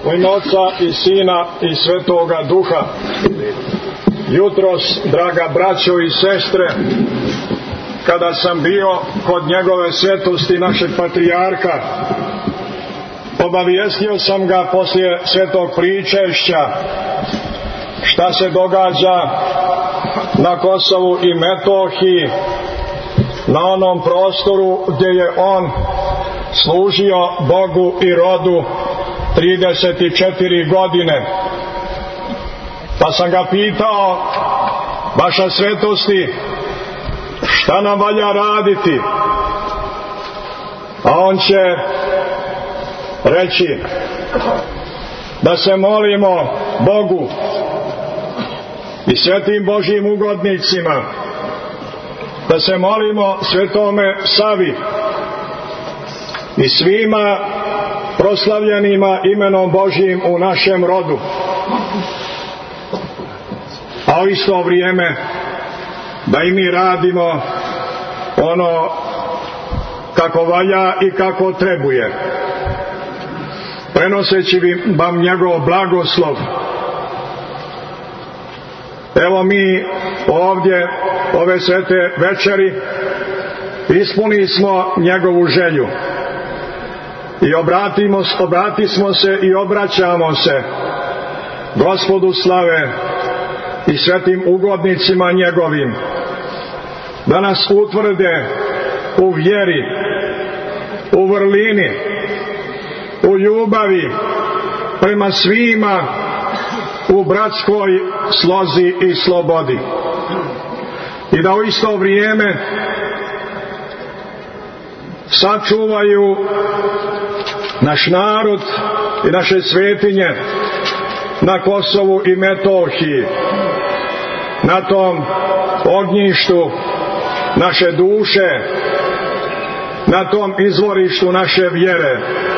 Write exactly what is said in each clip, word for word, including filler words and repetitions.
U ime Oca i Sina i Svetoga Duha. Jutros, draga braćo i sestre, kada sam bio kod njegove svetosti našeg patrijarha, obavijestio sam ga poslije svetog pričešća šta se događa na Kosovu i Metohiji, na onom prostoru gdje je on služio Bogu i rodu trideset četiri godine. Pa sam ga pitao: vaša svetosti, šta nam valja raditi? A on će reći da se molimo Bogu i svetim Božjim ugodnicima, da se molimo Svetome Savi i svima proslavljenima imenom Božjim u našem rodu, a u isto vrijeme da i mi radimo ono kako valja i kako trebuje, prenoseći vam njegov blagoslov. Evo mi ovdje ove svete večeri ispuni smo njegovu želju i obratimo, obratismo se i obraćamo se Gospodu slave i svetim ugodnicima njegovim, da nas utvrde u vjeri, u vrlini, u ljubavi prema svima, u bratskoj slozi i slobodi, i da u isto vrijeme sačuvaju naš narod i naše svetinje na Kosovu i Metohiji, na tom ognjištu naše duše, na tom izvorištu naše vjere,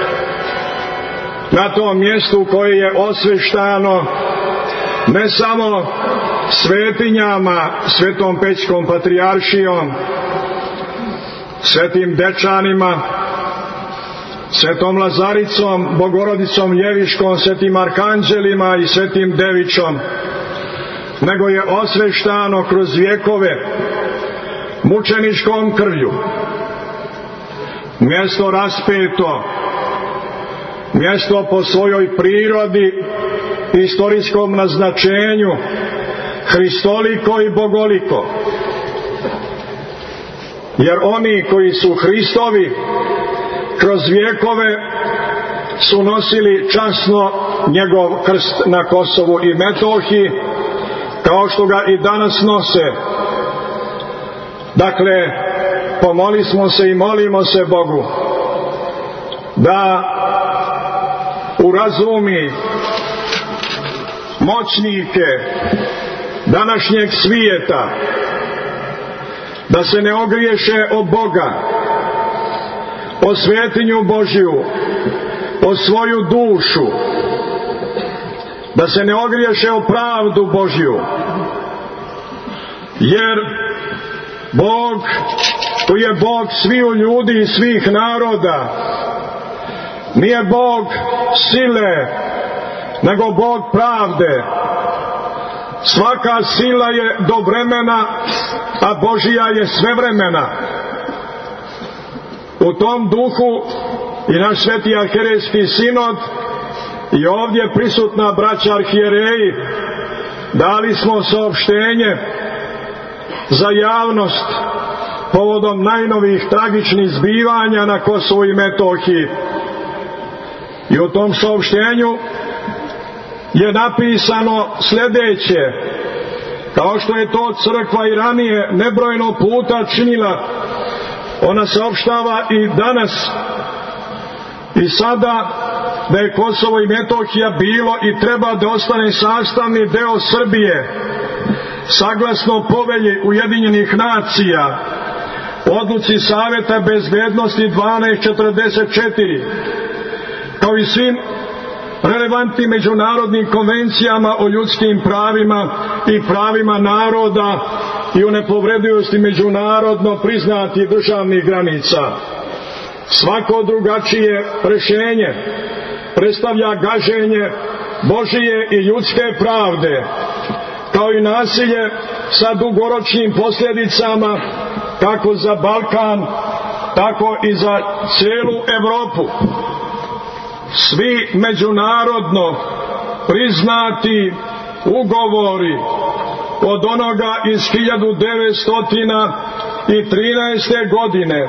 na tom mjestu koje je osveštano ne samo svetinjama, Svetom Pećkom patrijaršijom, Svetim Dečanima, Svetom Lazaricom, Bogorodicom Ljeviškom, Svetim Arkanđelima i Svetim Devičom, nego je osveštano kroz vjekove mučeničkom krvlju. Mjesto raspeto, mjesto po svojoj prirodi i istorijskom naznačenju hristoliko i bogoliko. Jer oni koji su Hristovi kroz vjekove su nosili časno njegov krst na Kosovu i Metohiji, kao što ga i danas nose. Dakle, pomolimo se i molimo se Bogu da urazumi moćnike današnjeg svijeta da se ne ogriješe o Boga, o svetinju Božju, o svoju dušu, da se ne ogriješe o pravdu Božju, jer Bog, koji je Bog sviju ljudi i svih naroda, nije Bog sile, nego Bog pravde. Svaka sila je do vremena, a Božija je svevremena. U tom duhu i naš sveti arhijerejski sinod i ovdje prisutna braća arhijereji dali smo saopštenje za javnost povodom najnovijih tragičnih zbivanja na Kosovu i Metohiji. I u tom saopštenju je napisano sljedeće: kao što je to crkva i ranije nebrojeno puta činila, ona saopštava i danas i sada da je Kosovo i Metohija bilo i treba da ostane sastavni deo Srbije, saglasno povelji Ujedinjenih nacija, odluci Saveta bezbednosti dvanaest četrdeset četiri, kao i svim relevantnim međunarodnim konvencijama o ljudskim pravima i pravima naroda i o nepovredivosti međunarodno priznatih državnih granica. Svako drugačije rješenje predstavlja gaženje Božije i ljudske pravde, kao i nasilje sa dugoročnim posljedicama kako za Balkan, tako i za cijelu Evropu. Svi međunarodno priznati ugovori od onoga iz hiljadu devetsto trinaeste. godine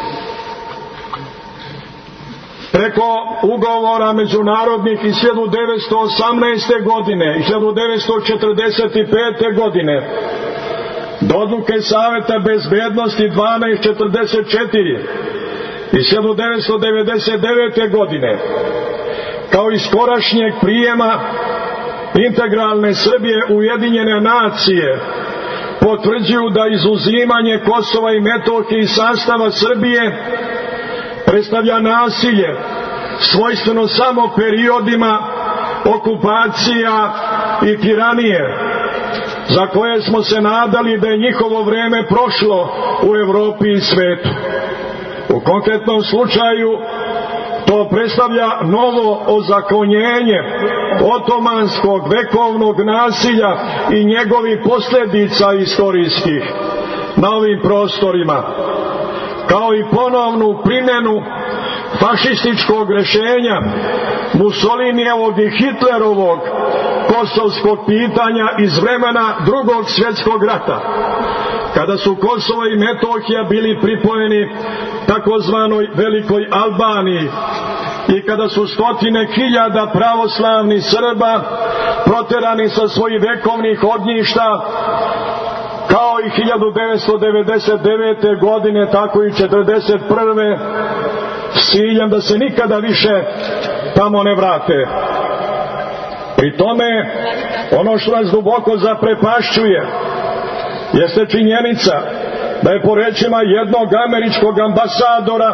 preko ugovora međunarodnih iz hiljadu devetsto osamnaeste. godine i hiljadu devetsto četrdeset pete. godine do odluke Saveta bezbednosti dvanaest četrdeset četiri iz hiljadu devetsto devedeset devete. godine, kao i skorašnjeg prijema integralne Srbije u Ujedinjene nacije, potvrđuju da izuzimanje Kosova i Metohije iz sastava Srbije predstavlja nasilje svojstveno samo periodima okupacija i tiranije, za koje smo se nadali da je njihovo vreme prošlo u Evropi i svetu. U konkretnom slučaju to predstavlja novo ozakonjenje otomanskog vekovnog nasilja i njegovih posljedica istorijskih na ovim prostorima, kao i ponovnu primjenu fašističkog rješenja Mussolinijevog i Hitlerovog kosovskog pitanja iz vremena Drugog svjetskog rata, kada su Kosovo i Metohija bili pripojeni takozvanoj Velikoj Albaniji i kada su stotine hiljada pravoslavnih Srba proterani sa svojih vekovnih ognjišta, kao i hiljadu devetsto devedeset devete. godine, tako i četrdeset prve. s ciljem da se nikada više tamo ne vrate. Pri tome, ono što nas duboko zaprepašćuje jeste činjenica da je po rečima jednog američkog ambasadora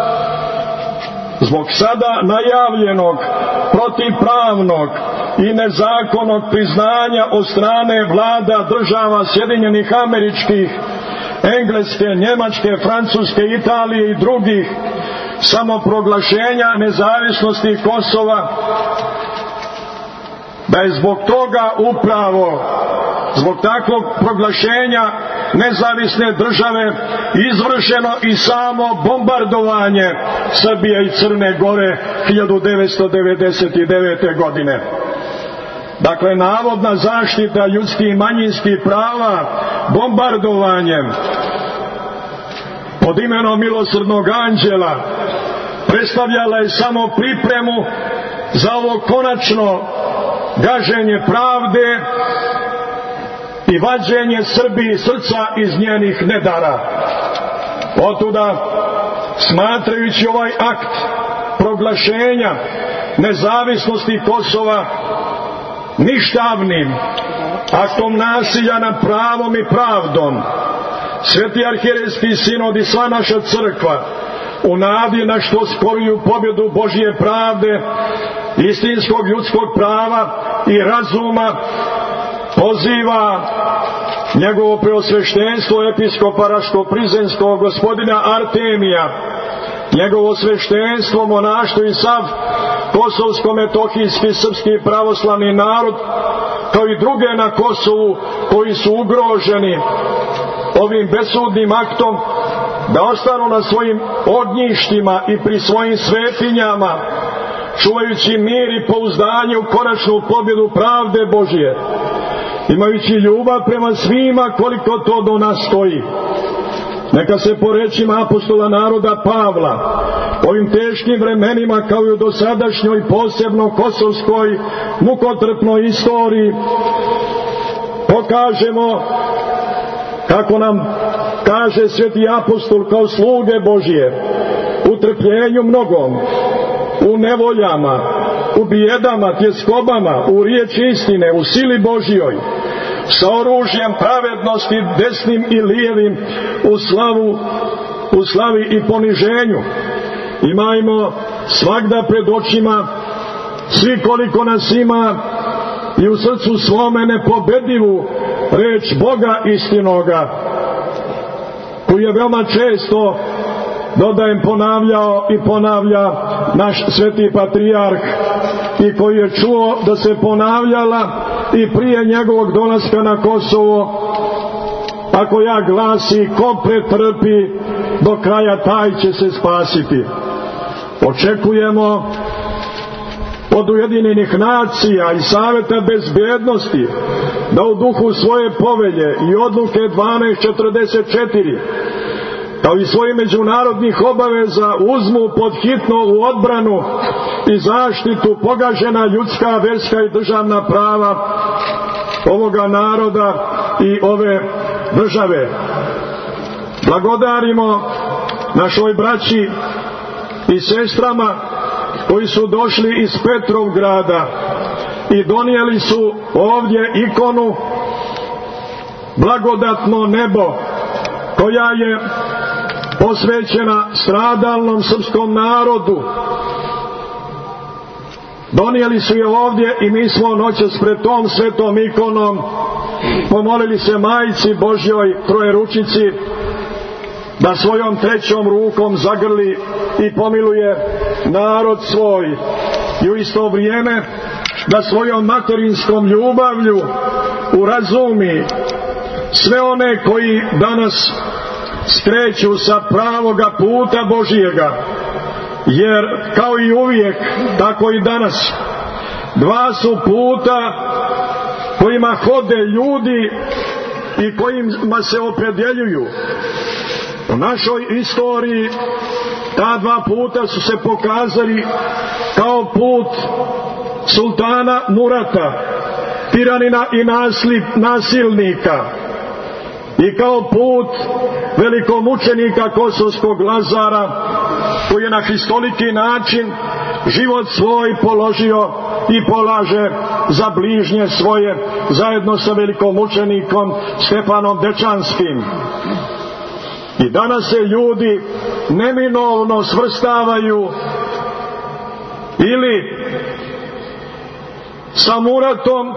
zbog sada najavljenog protivpravnog i nezakonnog priznanja od strane vlada država Sjedinjenih Američkih, Engleske, Njemačke, Francuske, Italije i drugih samoproglašenja nezavisnosti Kosova, da je zbog toga upravo, zbog takvog proglašenja nezavisne države izvršeno i samo bombardovanje Srbije i Crne Gore hiljadu devetsto devedeset devete. godine. Dakle, navodna zaštita ljudskih i manjinskih prava bombardovanjem pod imenom milosrdnog anđela predstavljala je samo pripremu za ovo konačno gaženje pravde i vađenje Srbiji srca iz njenih nedara. Otuda, smatrajući ovaj akt proglašenja nezavisnosti Kosova ništavnim aktom nasilja nad pravom i pravdom, Sveti arhijerejski sinod i sva naša crkva, u nadi na što skoriju pobjedu Božje pravde, istinskog ljudskog prava i razuma, poziva njegovo preosveštenstvo episkopa Raško-Prizenskog gospodina Artemija, njegovo sveštenstvo, monaštvo i sav kosovsko-metohijski srpski pravoslavni narod, kao i druge na Kosovu koji su ugroženi ovim besudnim aktom, da ostanu na svojim ognjištima i pri svojim svetinjama, čuvajući mir i pouzdanje u konačnu pobjedu pravde Božje, imajući ljubav prema svima koliko to do nas stoji. Neka se po rečima apostola naroda Pavla ovim teškim vremenima, kao i u dosadašnjoj posebno kosovskoj mukotrpnoj istoriji, pokažemo, kako nam kaže sveti apostol, kao sluge Božje, u trpljenju mnogom, u nevoljama, u bijedama, tjeskobama, u riječi istine, u sili Božjoj, sa oružjem pravednosti desnim i lijevim, u slavu, u slavi i poniženju. Imajmo svagda pred očima, svi koliko nas ima, i u srcu svome nepobedivu reč Boga istinoga, koju je veoma često dodajem, ponavljao i ponavlja naš sveti patrijarh, i koji je čuo da se ponavljala i prije njegovog dolaska na Kosovo, a koja glasi: ko pretrpi do kraja, taj će se spasiti. Očekujemo od Ujedinjenih nacija i Saveta bezbednosti da u duhu svoje povelje i odluke dvanaest četrdeset četiri, kao i svojih međunarodnih obaveza, uzmu pod hitno u odbranu i zaštitu pogažena ljudska, verska i državna prava ovoga naroda i ove države. Blagodarimo našoj braći i sestrama koji su došli iz Petrovgrada i donijeli su ovdje ikonu Blagodatno nebo, koja je posvećena stradalnom srpskom narodu. Donijeli su je ovdje i mi smo noćas pred tom svetom ikonom pomolili se Majci Božjoj Trojeručici da svojom trećom rukom zagrli i pomiluje narod svoj, i u isto vrijeme da svojom materinskom ljubavlju urazumi sve one koji danas skreću sa pravoga puta Božijega, jer kao i uvijek, tako i danas, dva su puta kojima hode ljudi i kojima se opredjeljuju. U našoj istoriji ta dva puta su se pokazali kao put sultana Murata, tiranina i nasilnika, i kao put velikomučenika kosovskog Lazara, koji je na hristoliki način život svoj položio i polaže za bližnje svoje, zajedno sa velikomučenikom Stefanom Dečanskim. I danas se ljudi neminovno svrstavaju ili sa Muratom,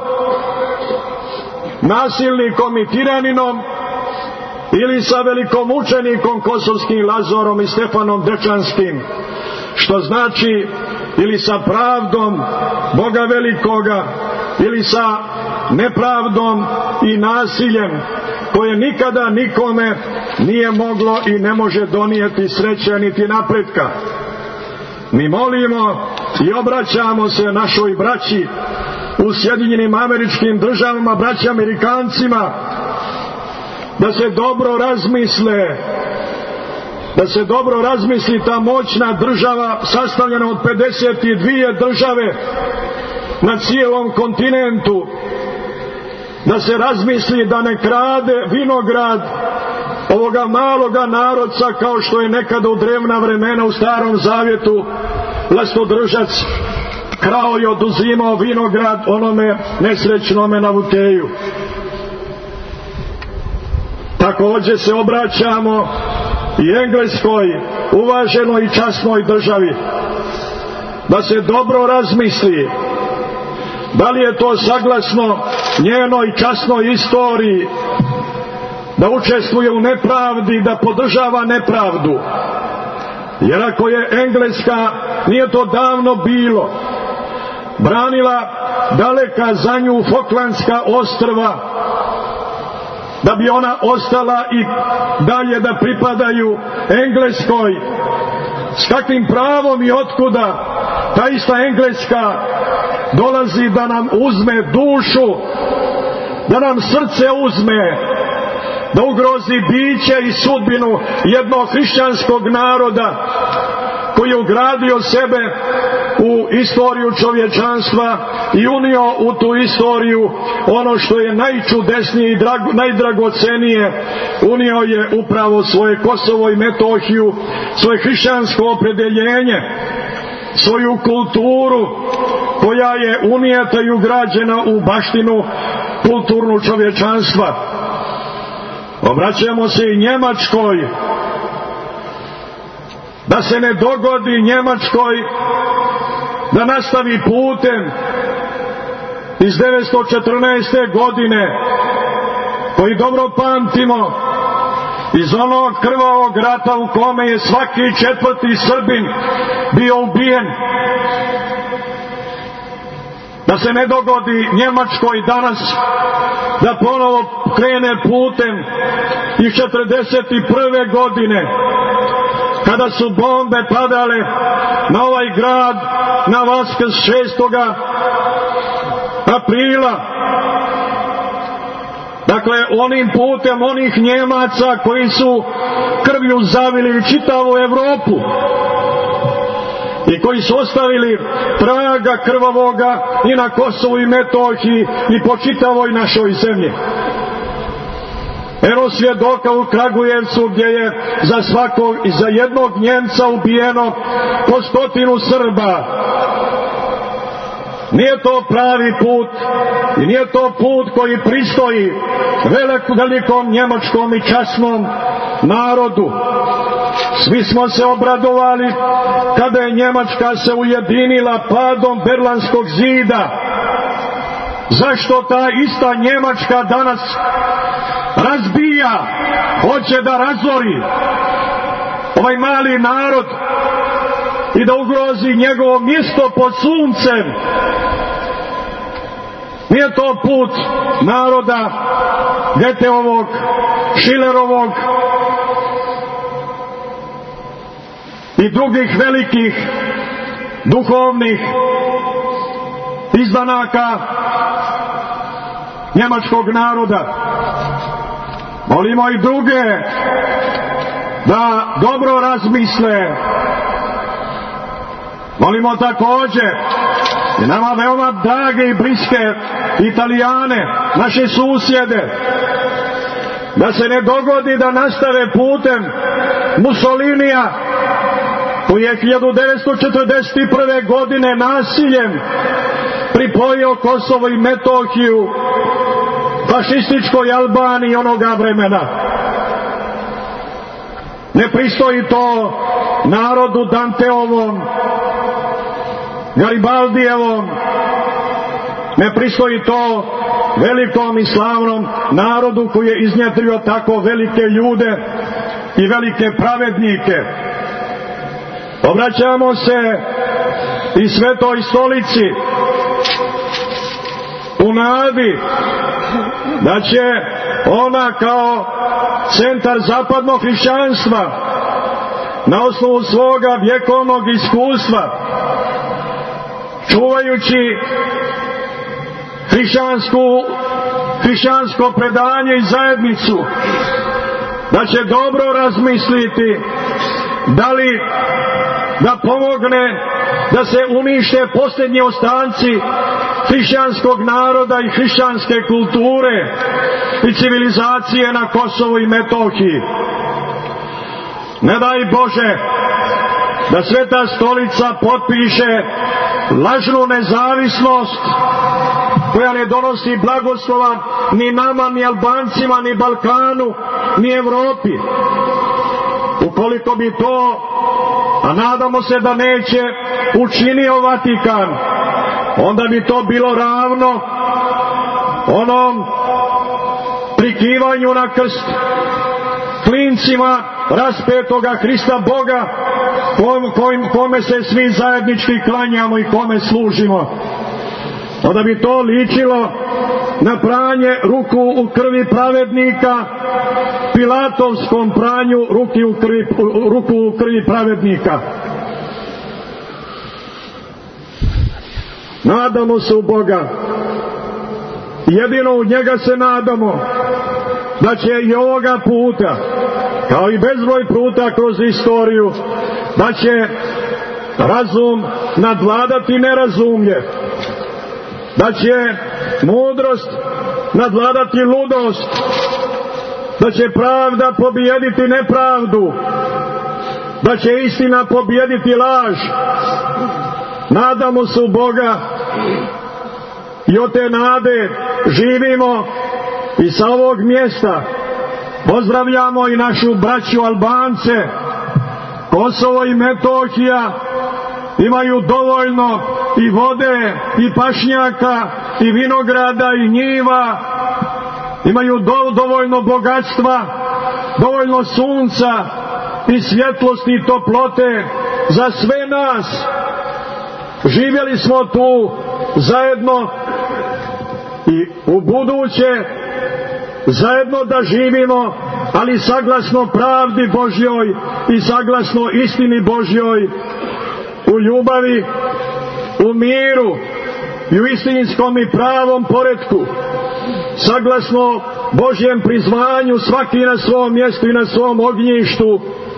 nasilnikom i tiraninom, ili sa velikomučenikom kosovskim Lazarom i Stefanom Dečanskim, što znači ili sa pravdom Boga velikoga, ili sa nepravdom i nasiljem koje nikada nikome nije moglo i ne može donijeti sreće niti napretka. Mi molimo i obraćamo se našoj braći u Sjedinjenim Američkim Državama, braći Amerikancima, da se dobro razmisle, da se dobro razmisli ta moćna država sastavljena od pedeset dvije države na cijelom kontinentu, da se razmisli da ne krade vinograd ovoga maloga narodca, kao što je nekada u drevna vremena u Starom Zavjetu vlastodržac krao i oduzimao vinograd onome nesrećnome Navuteju. Također se obraćamo i Engleskoj uvaženoj i časnoj državi, da se dobro razmisli da li je to saglasno njenoj časnoj istoriji da učestvuje u nepravdi, da podržava nepravdu. Jer ako je Engleska, nije to davno bilo, branila daleka za nju Falklandska ostrva, da bi ona ostala i dalje da pripadaju Engleskoj, s kakvim pravom i otkuda ta ista Engleska dolazi da nam uzme dušu, da nam srce uzme, da ugrozi biće i sudbinu jednog hrišćanskog naroda koji je ugradio sebe u istoriju čovječanstva i unio u tu istoriju ono što je najčudesnije i drago, najdragocenije. Unio je upravo svoje Kosovo i Metohiju, svoje hrišćansko opredjeljenje, svoju kulturu koja je unijeta i ugrađena u baštinu kulturnu čovječanstva. Obraćamo se i Njemačkoj, da se ne dogodi Njemačkoj da nastavi putem iz devetsto četrnaeste. godine, koji dobro pamtimo, iz onog krvavog rata u kome je svaki četvrti Srbin bio ubijen. Da se ne dogodi Njemačkoj danas da ponovo krene putem iz četrdeset prve godine, kada su bombe padale na ovaj grad na Vaskrs šestoga aprila. Dakle, onim putem onih Njemaca koji su krvlju zavili čitavu Evropu i koji su ostavili traga krvavoga i na Kosovu i Metohiji i po čitavoj našoj zemlji. Eno svjedoka u Kragujevcu gdje je za svakog i za jednog Njemca ubijeno po stotinu Srba. Nije to pravi put i nije to put koji pristoji velikom njemačkom i časnom narodu. Svi smo se obradovali kada je Njemačka se ujedinila padom Berlinskog zida. Zašto ta ista Njemačka danas razbija, hoće da razori ovaj mali narod i da ugrozi njegovo mjesto pod suncem? Nije to put naroda Goetheovog, Schillerovog i drugih velikih duhovnih izdanaka njemačkog naroda. Molimo i druge da dobro razmisle. Molimo također i nama veoma drage i bliske Italijane, naše susjede, da se ne dogodi da nastave putem Mussolinija, koji je hiljadu devetsto četrdeset prve godine nasiljem pripojio Kosovo i Metohiju fašističkoj Albaniji onoga vremena. Ne pristoji to narodu Danteovom, Garibaldijevom, ne pristoji to velikom i slavnom narodu koji je iznjedrio tako velike ljude i velike pravednike. Obraćamo se i Svetoj stolici u nadi da će ona kao centar zapadnog hrišćanstva na osnovu svoga vjekovnog iskustva, čuvajući hrišćansku, hrišćansko predanje i zajednicu, da će dobro razmisliti da li da pomogne da se unište posljednji ostanci hrišćanskog naroda i hrišćanske kulture i civilizacije na Kosovu i Metohiji. Ne daj Bože da Sveta stolica potpiše lažnu nezavisnost koja ne donosi blagoslova ni nama, ni Albancima, ni Balkanu, ni Evropi. Ukoliko bi to, a nadamo se da neće, učinio Vatikan, onda bi to bilo ravno onom prikivanju na krst klincima raspetoga Hrista Boga, kome se svi zajednički klanjamo i kome služimo. Onda bi to ličilo na pranje ruku u krvi pravednika, pilatovskom pranju ruki u krvi, ruku u krvi pravednika. Nadamo se u Boga. Jedino u njega se nadamo da će i ovoga puta, kao i bezbroj puta kroz istoriju, da će razum nadvladati nerazumlje, da će mudrost nadvladati ludost, da će pravda pobijediti nepravdu, da će istina pobijediti laž. Nadamo se u Boga i od te nade živimo i sa ovog mjesta pozdravljamo i našu braću Albance. Kosovo i Metohija imaju dovoljno i vode i pašnjaka i vinograda i njiva, imaju do, dovoljno bogatstva dovoljno sunca i svjetlosti i toplote za sve nas. Živjeli smo tu zajedno i u buduće zajedno da živimo, ali saglasno pravdi Božjoj i saglasno istini Božjoj, u ljubavi, u miru i u istinskom i pravom poretku, saglasno Božjem prizvanju, svaki na svom mjestu i na svom ognjištu,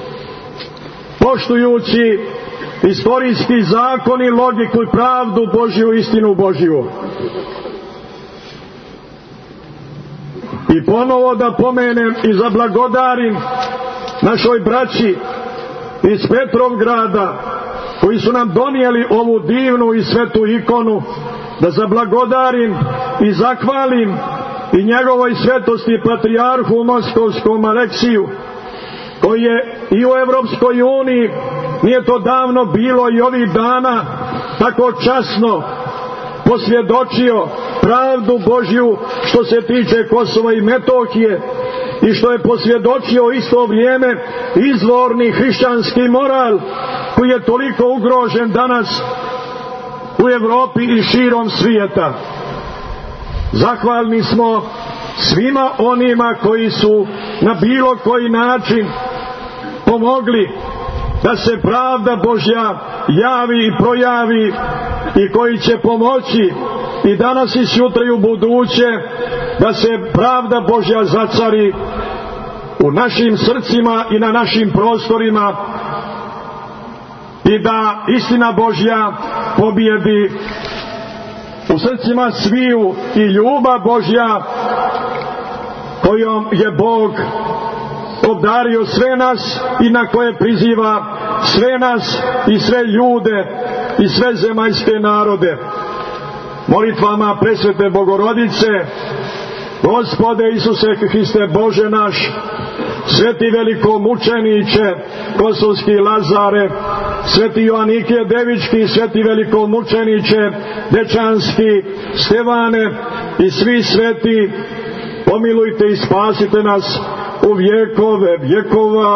poštujući istorijski zakon i logiku i pravdu Božju, istinu Božju. I ponovo da pomenem i zablagodarim našoj braći iz Petrovgrada, koji su nam donijeli ovu divnu i svetu ikonu, da zablagodarim i zahvalim i njegovoj svetosti patrijarhu moskovskom Aleksiju, koji je i u Evropskoj uniji, nije to davno bilo i ovih dana, tako časno posvjedočio pravdu Božju što se tiče Kosova i Metohije i što je posvjedočio isto vrijeme izvorni hrišćanski moral koji je toliko ugrožen danas u Evropi i širom svijeta. Zahvalni smo svima onima koji su na bilo koji način pomogli da se pravda Božja javi i projavi i koji će pomoći i danas i sutra i u buduće da se pravda Božja zacari u našim srcima i na našim prostorima i da istina Božja pobjedi u srcima sviju i ljubav Božja kojom je Bog obdario sve nas i na koje priziva sve nas i sve ljude i sve zemaljske narode. Molitvama presvete Bogorodice, Gospode Isuse Hriste Bože naš, sveti velikomučeniče Kosovski Lazare, sveti Joanike Devički, sveti velikomučeniče Dečanski Stevane i svi sveti, pomilujte i spasite nas u vjekove vjekova.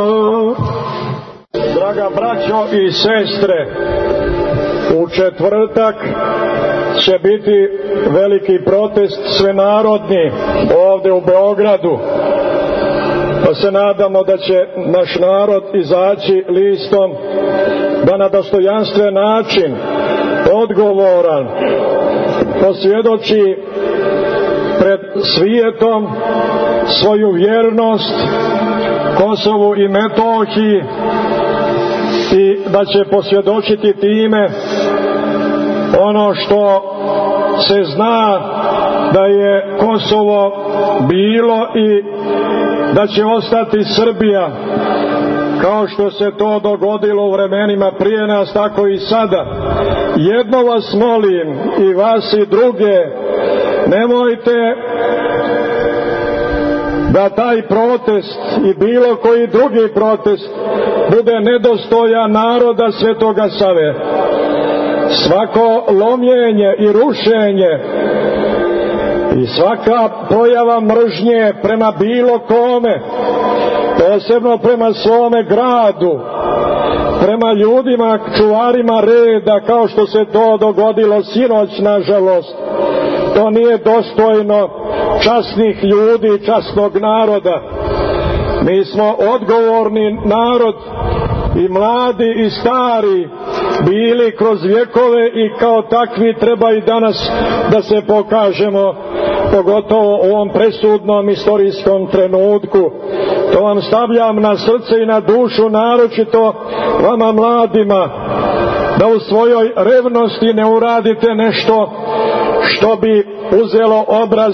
Draga braćo i sestre, u četvrtak će biti veliki protest svenarodni ovdje u Beogradu, pa se nadamo da će naš narod izaći listom da na dostojanstven način, odgovoran, posvjedoči pred svijetom svoju vjernost Kosovu i Metohiji i da će posvjedočiti time ono što se zna da je Kosovo bilo i da će ostati Srbija, kao što se to dogodilo u vremenima prije nas, tako i sada. Jedno vas molim, i vas i druge, nemojte da taj protest i bilo koji drugi protest bude nedostojan naroda Svetoga Save. Svako lomljenje i rušenje i svaka pojava mržnje prema bilo kome, posebno prema svome gradu, prema ljudima, čuvarima reda, kao što se to dogodilo sinoć, nažalost, to nije dostojno časnih ljudi, časnog naroda. Mi smo odgovorni narod, i mladi i stari, bili kroz vjekove i kao takvi treba i danas da se pokažemo, pogotovo u ovom presudnom istorijskom trenutku. To vam stavljam na srce i na dušu, naročito vama mladima, da u svojoj revnosti ne uradite nešto što bi uzelo obraz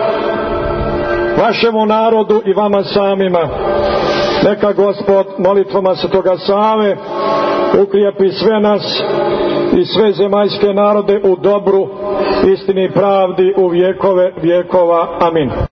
vašemu narodu i vama samima. Neka Gospod molitvama Svetoga Save ukrijepi sve nas i sve zemaljske narode u dobru, istini i pravdi u vjekove vjekova. Amin.